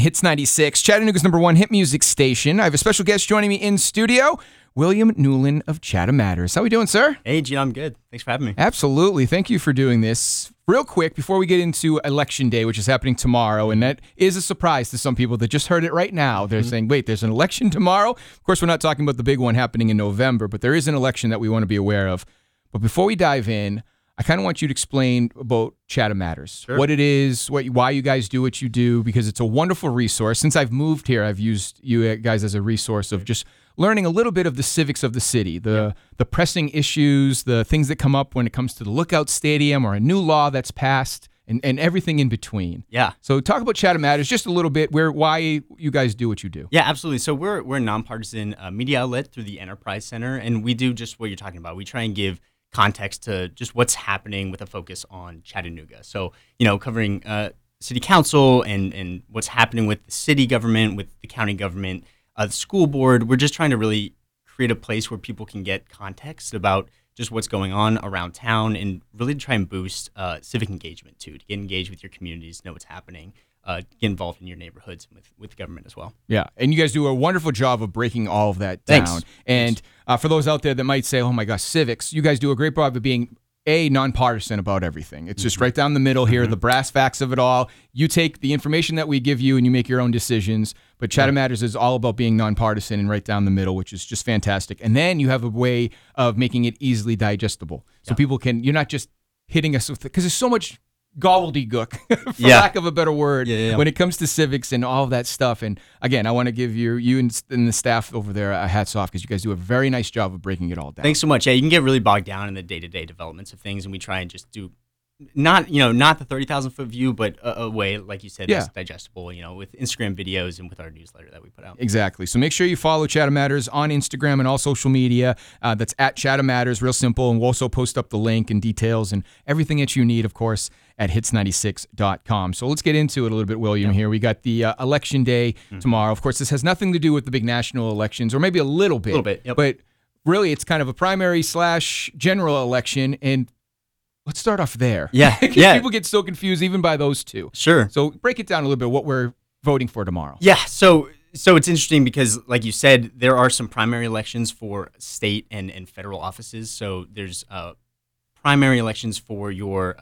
Hits 96, Chattanooga's #1 hit music station. I have a special guest joining me in studio, William Newland of Chatham Matters. How are we doing, sir? Hey, Gene, I'm good. Thanks for having me. Absolutely. Thank you for doing this. Real quick, before we get into Election Day, which is happening tomorrow, and that is a surprise to some people that just heard it right now. They're saying, wait, there's an election tomorrow? Of course, we're not talking about the big one happening in November, but there is an election that we want to be aware of. But before we dive in, I kind of want you to explain about Chatham Matters, Sure. what it is, why you guys do what you do, because it's a wonderful resource. Since I've moved here, I've used you guys as a resource of just learning a little bit of the civics of the city, the pressing issues, the things that come up when it comes to the Lookout Stadium or a new law that's passed, and everything in between. Yeah. So talk about Chatham Matters just a little bit, why you guys do what you do. Yeah, absolutely. So we're a nonpartisan media outlet through the Enterprise Center, and we do just what you're talking about. We try and give context to just what's happening with a focus on Chattanooga. So, covering city council and what's happening with the city government, with the county government, the school board. We're just trying to really create a place where people can get context about just what's going on around town and really try and boost civic engagement too, to get engaged with your communities, know what's happening, get involved in your neighborhoods and with government as well. Yeah, and you guys do a wonderful job of breaking all of that down. Thanks. And for those out there that might say, oh my gosh, civics, you guys do a great job of being nonpartisan about everything. It's just right down the middle here, the brass facts of it all. You take the information that we give you and you make your own decisions. But Chatham Matters is all about being nonpartisan and right down the middle, which is just fantastic. And then you have a way of making it easily digestible. So people can, you're not just hitting us with, because there's so much gobbledygook, for lack of a better word, when it comes to civics and all of that stuff. And again, I want to give you and the staff over there hats off, because you guys do a very nice job of breaking it all down. Thanks so much. Yeah, you can get really bogged down in the day-to-day developments of things, and we try and just do not the 30,000-foot view, but a way, like you said, that's digestible, with Instagram videos and with our newsletter that we put out. Exactly. So make sure you follow Chatham Matters on Instagram and all social media. That's at Chatham Matters, real simple. And we'll also post up the link and details and everything that you need, of course, at hits96.com. So let's get into it a little bit, William, here. We got the election day tomorrow. Of course, this has nothing to do with the big national elections, or maybe a little bit. But really, it's kind of a primary / general election. And let's start off there. Yeah. People get so confused even by those two. Sure. So break it down a little bit, what we're voting for tomorrow. Yeah. So it's interesting because, like you said, there are some primary elections for state and federal offices. So there's primary elections for your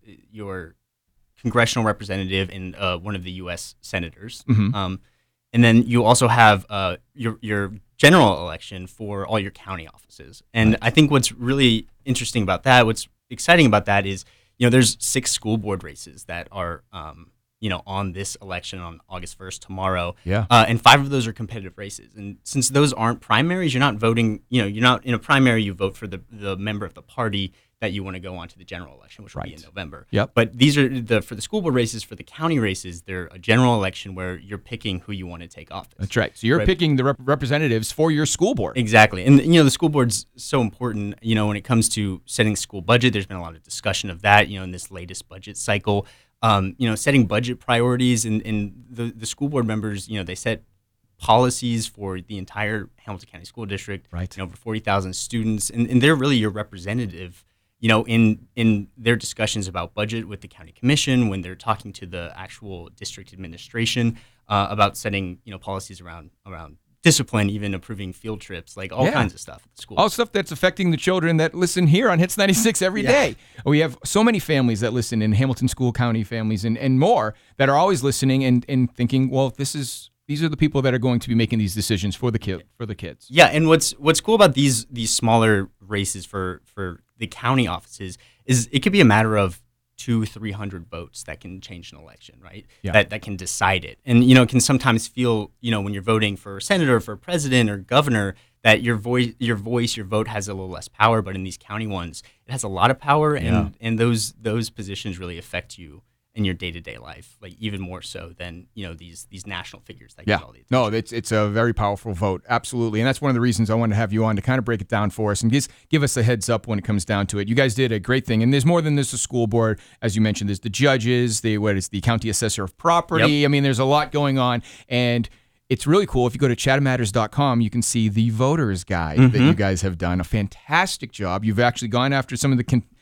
congressional representative and one of the U.S. senators. And then you also have your general election for all your county offices. And I think what's really interesting about that, what's exciting about that is, there's 6 school board races that are, on this election on August 1st, tomorrow. Yeah. And 5 of those are competitive races. And since those aren't primaries, you're not voting, you're not in a primary, you vote for the member of the party that you want to go on to the general election, which will be in November. Yep. But these are for the school board races. For the county races, they're a general election where you're picking who you want to take office. That's right. So you're picking the representatives for your school board. Exactly. And, the school board's so important, when it comes to setting school budget. There's been a lot of discussion of that, in this latest budget cycle. Setting budget priorities and the school board members, they set policies for the entire Hamilton County School District. Right. Over 40,000 students. And they're really your representative, in their discussions about budget with the county commission, when they're talking to the actual district administration about setting, policies around discipline, even approving field trips, like all kinds of stuff at the school. All stuff that's affecting the children that listen here on Hits 96 every day. We have so many families that listen in Hamilton School County families and more that are always listening and thinking, well, these are the people that are going to be making these decisions for the kids. Yeah, and what's cool about these smaller races for the county offices is it could be a matter of 200-300 votes that can change an election, right? Yeah. That can decide it. And, it can sometimes feel, when you're voting for a senator, for a president or governor, that your vote has a little less power. But in these county ones, it has a lot of power, and those positions really affect you in your day-to-day life, like even more so than these national figures that get all the attention. No, it's a very powerful vote, absolutely, and that's one of the reasons I wanted to have you on to kind of break it down for us and just give us a heads up when it comes down to it. You guys did a great thing, and there's more than this. A school board, as you mentioned, there's the judges, the county assessor of property. Yep. I mean, there's a lot going on, and it's really cool. If you go to chathammatters.com, you can see the voters guide that you guys have done a fantastic job. You've actually gone after some of the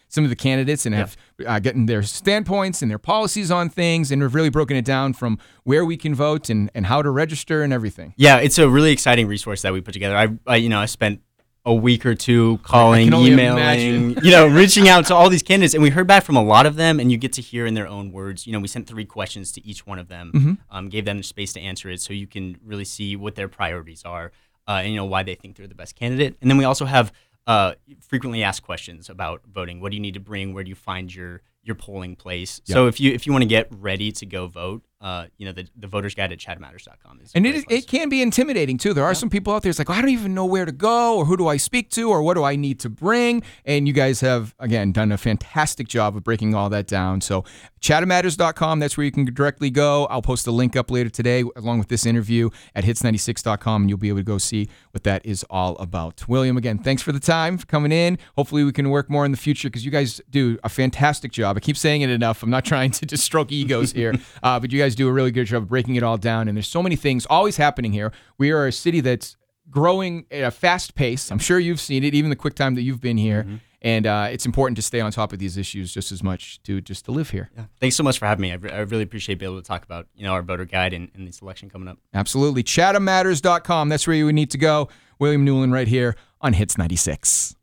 some of the candidates and have gotten their standpoints and their policies on things, and we've really broken it down from where we can vote and how to register and everything. Yeah, it's a really exciting resource that we put together. I spent a week or two calling, I can only emailing, imagine. reaching out to all these candidates, and we heard back from a lot of them, and you get to hear in their own words. We sent 3 questions to each one of them, gave them the space to answer it, so you can really see what their priorities are, and why they think they're the best candidate. And then we also have frequently asked questions about voting. What do you need to bring? Where do you find your polling place? Yep. So if you want to get ready to go vote, the voters guide at chatmatters.com is And a great place. it can be intimidating too. There are some people out there. It's like, I don't even know where to go, or who do I speak to, or what do I need to bring? And you guys have, again, done a fantastic job of breaking all that down. So chatmatters.com, that's where you can directly go. I'll post a link up later today along with this interview at hits96.com, and you'll be able to go see what that is all about. William, again, thanks for the time, for coming in. Hopefully we can work more in the future, because you guys do a fantastic job. I keep saying it enough. I'm not trying to just stroke egos here, but you guys do a really good job of breaking it all down. And there's so many things always happening here. We are a city that's growing at a fast pace. I'm sure you've seen it, even the quick time that you've been here. And it's important to stay on top of these issues just as much to live here. Yeah. Thanks so much for having me. I really appreciate being able to talk about our voter guide and this election coming up. Absolutely. Chatmatters.com. That's where you would need to go. William Newland right here on Hits 96.